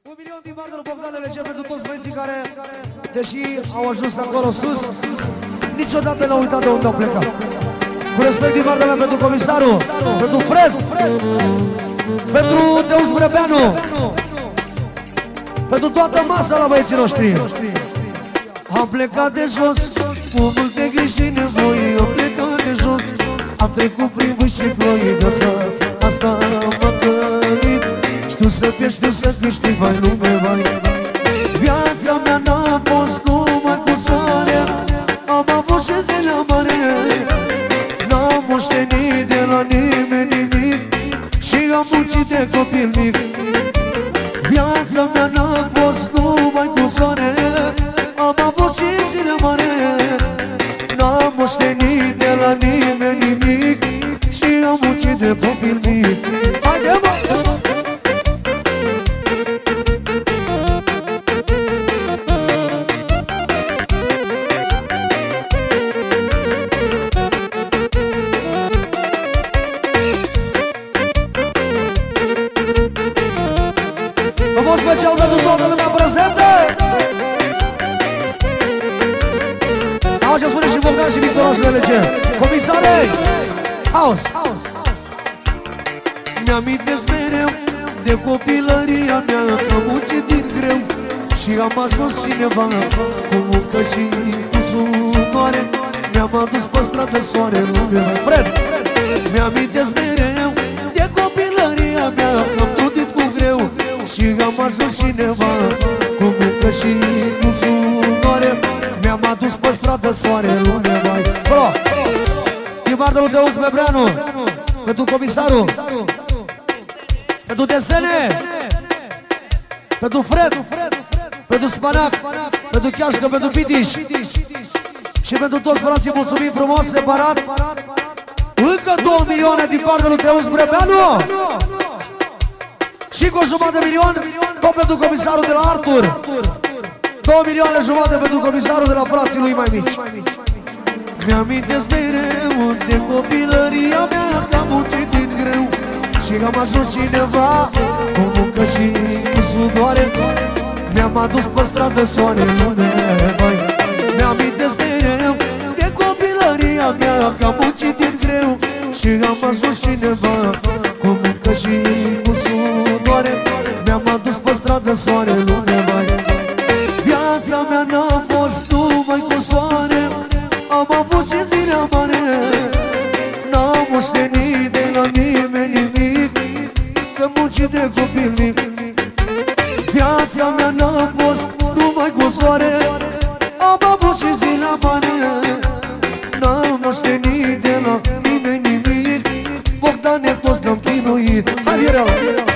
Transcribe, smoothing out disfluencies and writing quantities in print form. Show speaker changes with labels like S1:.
S1: 1 milion din bani de Bogdan Legea pentru toți băieții care, deși au ajuns acolo sus, niciodată n-au uitat de unde au plecat. Cu respect din partea mea pentru comisarul, pentru Fred, pentru Deus Brebeanu, pentru toată masa la băieții noștri. Am plecat de jos, cu multe griji și nevoi, am plecat de jos. Am trecut prin vânt și ploi, viața asta m-a călit. Știu să pierd, știu să câștig, vai lume, vai. Viața mea n-a fost numai cu soare, am avut și zile mare. N-am moștenit de la nimeni nimic și am muncit de copil mic. Viața mea n-a fost numai cu soare, am avut și zile mare. N-am moștenit de la nimeni nimic și am muncit de copil mic. Haide, mă! Frumos special pentru toată lumea prezentă! Auzi, spune și Bogdan și Victorașul de Legea. Comisare! Auzi! Mi-amintesc mereu de copilăria mea, că am muncit din greu și am ajuns cineva cu muncă și cu sunoare. Mi-am adus pe stradă soare, lumea. Fred! Mi-amintesc mereu de copilăria mea, că am trudit cu greu și am ajuns cineva cu muncă și cu sunoare. Mi-am adus pe stradă soare, lume, vai. Solo! Din partea lui Deus Brebeanu, pentru comisarul, pentru desene, pentru Fred, pentru Spanac, pentru Chiașcă, pentru Pitiș și pentru toți frații, mulțumim frumos, separat. Încă 2 milioane din partea lui Deus Brebeanu și cu 1,5 milion tot pentru comisarul de la Artur. 2 milioane jumate pentru comisarul de la frații lui mai mici. Mi-amintesc mereu de copilăria mea, că am muncit din greu și am ajuns cineva cu muncă și cu sudoare. Mi-am adus pe stradă soare, lume, vai. Mi-amintesc mereu de copilăria mea, că am muncit din greu și am ajuns cineva cu muncă și cu sudoare. Mi-am adus pe stradă soare, lume, vai. Viața mea n-a fost numai cu soare, am avut și zile mare. N-am moștenit de la nimeni nimic, că muncit de copil mic. Viața mea n-a fost numai cu soare, am avut și zile mare. N-am moștenit de la nimeni nimic, Bogdane toți ne-am chinuit. Hai, Irela!